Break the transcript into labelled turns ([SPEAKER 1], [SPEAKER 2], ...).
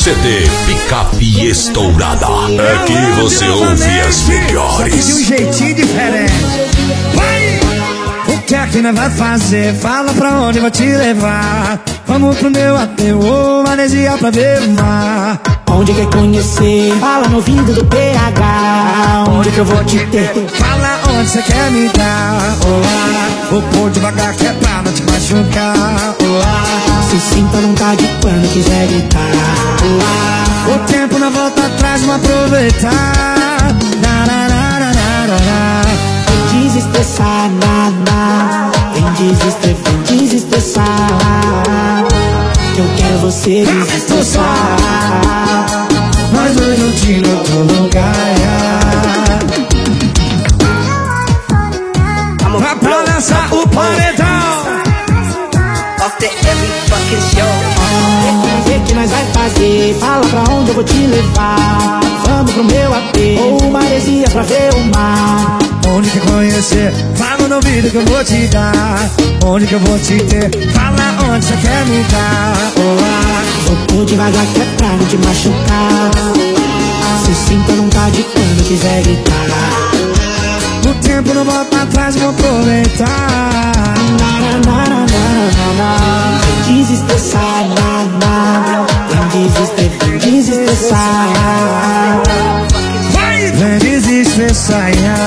[SPEAKER 1] CD Picape Estourada. Aqui você ouve as melhores.
[SPEAKER 2] De um jeitinho diferente. Vai! O que é que nós vai fazer? Fala pra onde eu vou te levar. Vamos pro meu ateu ou Maresia pra ver o mar.
[SPEAKER 3] Onde quer conhecer? Fala no ouvido do PH. Onde que eu vou te ter?
[SPEAKER 2] Fala onde você quer me dar. Olá, vou pôr devagar que é pra não te machucar. Olá,
[SPEAKER 3] se sinta à vontade quando quiser gritar.
[SPEAKER 2] Olá, o tempo não volta atrás, vamos aproveitar.
[SPEAKER 3] Vem desestressar, vem desestressar. Que eu quero você desestressar.
[SPEAKER 2] Nós dois juntos em outro lugar. Pra lançar o paredão.
[SPEAKER 3] O que nós vai fazer? Fala pra onde eu vou te levar. Vamos pro meu AP ou Maresia pra ver o mar.
[SPEAKER 2] Onde quer conhecer? Fala no ouvido que eu vou te dar. Onde que eu vou te ter? Fala onde você quer me dar. Olá,
[SPEAKER 3] vou pôr devagar que é pra não te machucar. Se sinta à vontade quando quiser gritar.
[SPEAKER 2] O tempo não volta atrás, vou aproveitar.
[SPEAKER 3] Vem desestressar, vem desestressar.
[SPEAKER 2] Vem desestressar.